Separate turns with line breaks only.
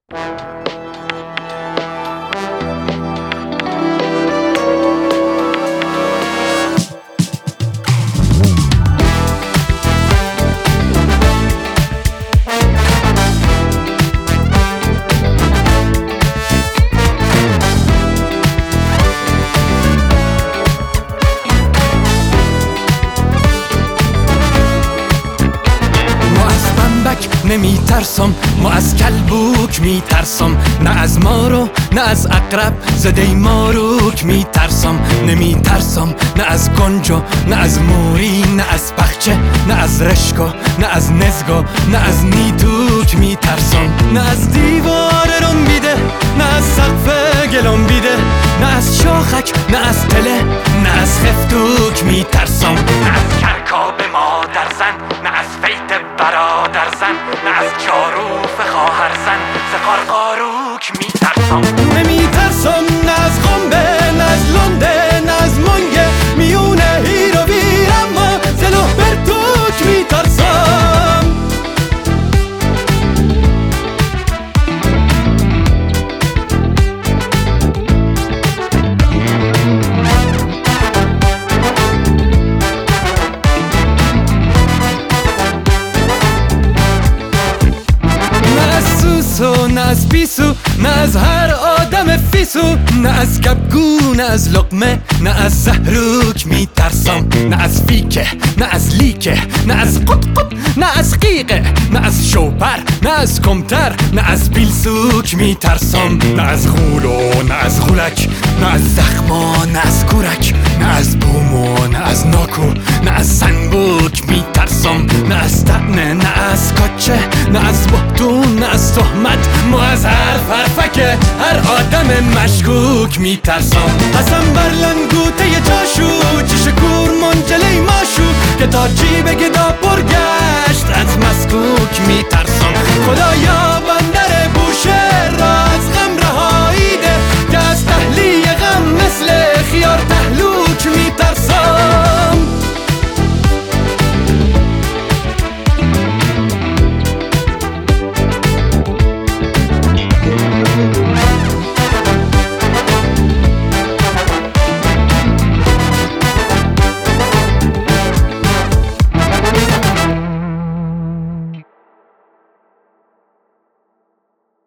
نمی ترسم، ما از کلبوک می ترسم، نه از مارو نه از عقرب زده ماروک می ترسم. نمی ترسم نه از گنجو نه از موری نه از پخچه نه از رشکو نه از نزگو نه از نیتوک می ترسم. نه از دیوار رون بیده نه از سقف گلون بیده نه از شاخک نه از تله نه از خفتوک می ترسم. نه از کرکاب مادر زن نه از فیت برادر زن نه از جاروف خواهر زن ز قارقاروک می ترسم. نمی ترسم نه از قنبه نه از لنده نه از منگه میونه هیر و ویر، اما ز لهبرتوک می ترسم. نه از پیسو نه از هر آدم فیسو، نه از کبگو نه از لقمه نه از زهروک می ترسم. نه از فیکه نه از لیکه نه از قطقط نه از قیقه نه از شوپر نه از کمتر نه از بیلسوک می ترسم. نه از غولو نه از غولک نه از زخما نه از کورک نه از بومو نه از ناکو نه از سنبوک می ترسم. نه از طعنه نه از کچه نه از بهتون نه از تهمت، ما از هر فرفکه هر آدم مشکوک می ترسم. قسم بر لنگوته جاشو چش کور منجلی ماشو که تا جیب گدا پرگشت از مسکوک می ترسم. خدایا